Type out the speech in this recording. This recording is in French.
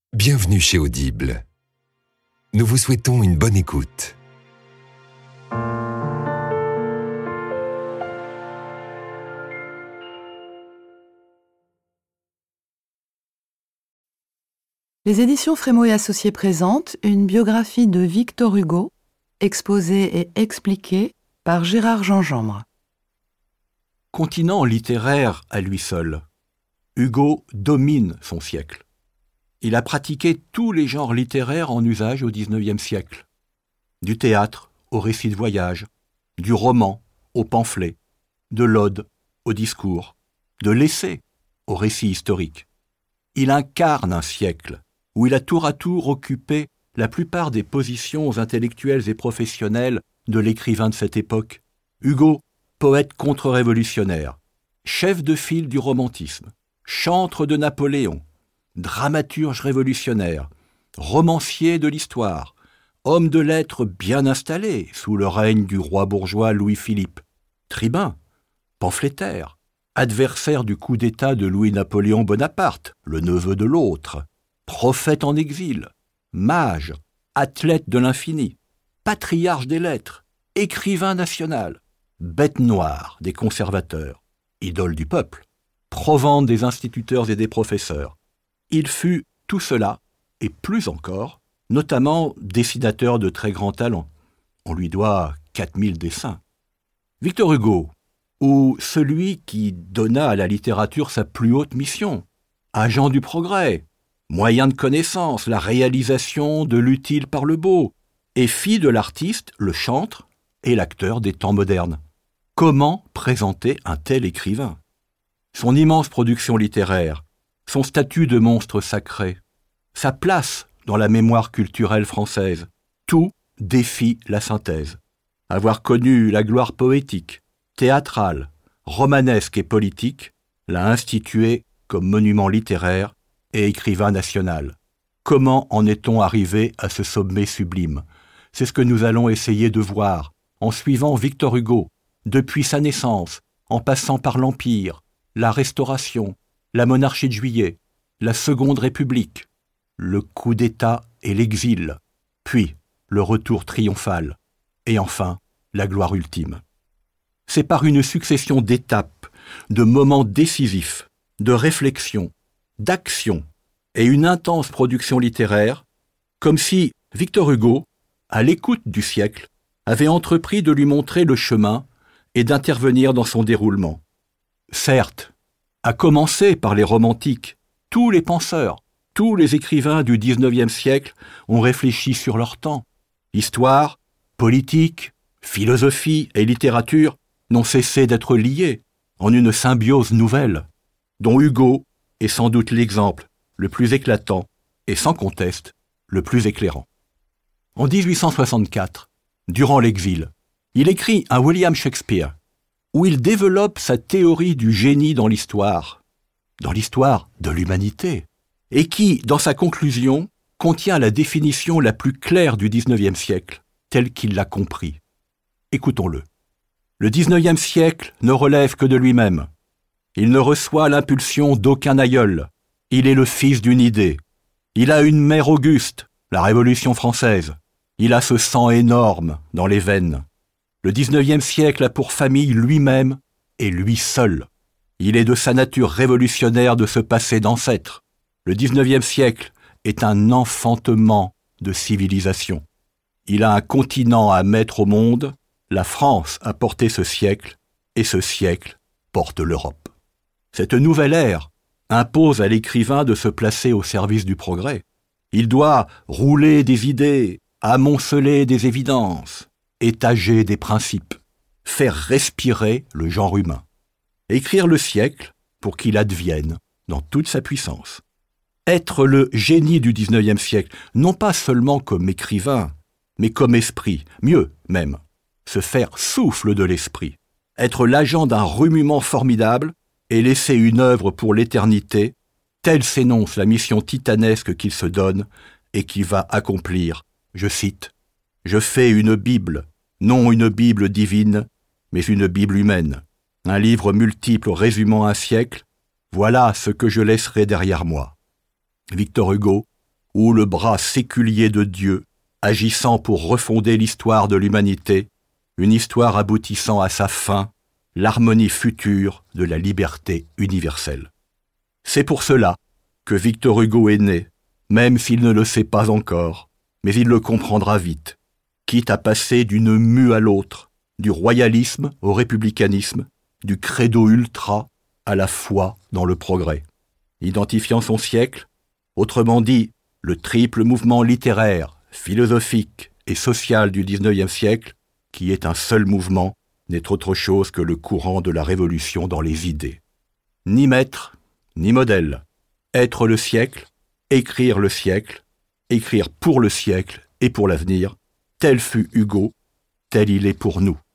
Bienvenue chez Audible. Nous vous souhaitons une bonne écoute. Les éditions Frémaux et Associés présentent une biographie de Victor Hugo, exposée et expliquée par Gérard Gingembre. Continent littéraire à lui seul, Hugo domine son siècle. Il a pratiqué tous les genres littéraires en usage au XIXe siècle. Du théâtre au récit de voyage, du roman au pamphlet, de l'ode au discours, de l'essai au récit historique. Il incarne un siècle où il a tour à tour occupé la plupart des positions intellectuelles et professionnelles de l'écrivain de cette époque. Hugo, poète contre-révolutionnaire, chef de file du romantisme, chantre de Napoléon, dramaturge révolutionnaire, romancier de l'histoire, homme de lettres bien installé sous le règne du roi bourgeois Louis-Philippe, tribun, pamphlétaire, adversaire du coup d'État de Louis-Napoléon Bonaparte, le neveu de l'autre, prophète en exil, mage, athlète de l'infini, patriarche des lettres, écrivain national, bête noire des conservateurs, idole du peuple, provente des instituteurs et des professeurs. Il fut tout cela, et plus encore, notamment dessinateur de très grand talent. On lui doit 4000 dessins. Victor Hugo, ou celui qui donna à la littérature sa plus haute mission, agent du progrès, moyen de connaissance, la réalisation de l'utile par le beau, et fit de l'artiste le chantre et l'acteur des temps modernes. Comment présenter un tel écrivain ? Son immense production littéraire, son statut de monstre sacré, sa place dans la mémoire culturelle française, tout défie la synthèse. Avoir connu la gloire poétique, théâtrale, romanesque et politique, l'a institué comme monument littéraire et écrivain national. Comment en est-on arrivé à ce sommet sublime ? C'est ce que nous allons essayer de voir en suivant Victor Hugo, depuis sa naissance, en passant par l'Empire, la Restauration, la monarchie de Juillet, la Seconde République, le coup d'État et l'exil, puis le retour triomphal, et enfin la gloire ultime. C'est par une succession d'étapes, de moments décisifs, de réflexion, d'action et une intense production littéraire, comme si Victor Hugo, à l'écoute du siècle, avait entrepris de lui montrer le chemin et d'intervenir dans son déroulement. Certes, à commencer par les romantiques, tous les penseurs, tous les écrivains du XIXe siècle ont réfléchi sur leur temps. Histoire, politique, philosophie et littérature n'ont cessé d'être liés en une symbiose nouvelle, dont Hugo est sans doute l'exemple le plus éclatant et sans conteste le plus éclairant. En 1864, durant l'exil, il écrit un William Shakespeare, où il développe sa théorie du génie dans l'histoire de l'humanité, et qui, dans sa conclusion, contient la définition la plus claire du XIXe siècle, telle qu'il l'a compris. Écoutons-le. Le XIXe siècle ne relève que de lui-même. Il ne reçoit l'impulsion d'aucun aïeul. Il est le fils d'une idée. Il a une mère auguste, la Révolution française. Il a ce sang énorme dans les veines. Le XIXe siècle a pour famille lui-même et lui seul. Il est de sa nature révolutionnaire de ce passé d'ancêtre. Le XIXe siècle est un enfantement de civilisation. Il a un continent à mettre au monde, la France a porté ce siècle, et ce siècle porte l'Europe. Cette nouvelle ère impose à l'écrivain de se placer au service du progrès. Il doit rouler des idées, amonceler des évidences, étager des principes, faire respirer le genre humain. Écrire le siècle pour qu'il advienne dans toute sa puissance. Être le génie du XIXe siècle, non pas seulement comme écrivain, mais comme esprit, mieux même, se faire souffle de l'esprit, être l'agent d'un remuement formidable et laisser une œuvre pour l'éternité, telle s'énonce la mission titanesque qu'il se donne et qu'il va accomplir. Je cite, « Je fais une Bible, non une Bible divine, mais une Bible humaine, un livre multiple résumant un siècle, voilà ce que je laisserai derrière moi. » Victor Hugo ou le bras séculier de Dieu, agissant pour refonder l'histoire de l'humanité, une histoire aboutissant à sa fin, l'harmonie future de la liberté universelle. C'est pour cela que Victor Hugo est né, même s'il ne le sait pas encore, mais il le comprendra vite, quitte à passer d'une mue à l'autre, du royalisme au républicanisme, du credo ultra à la foi dans le progrès. Identifiant son siècle, autrement dit, le triple mouvement littéraire, philosophique et social du XIXe siècle, qui est un seul mouvement, n'est autre chose que le courant de la révolution dans les idées. Ni maître, ni modèle. Être le siècle, écrire pour le siècle et pour l'avenir, tel fut Hugo, tel il est pour nous.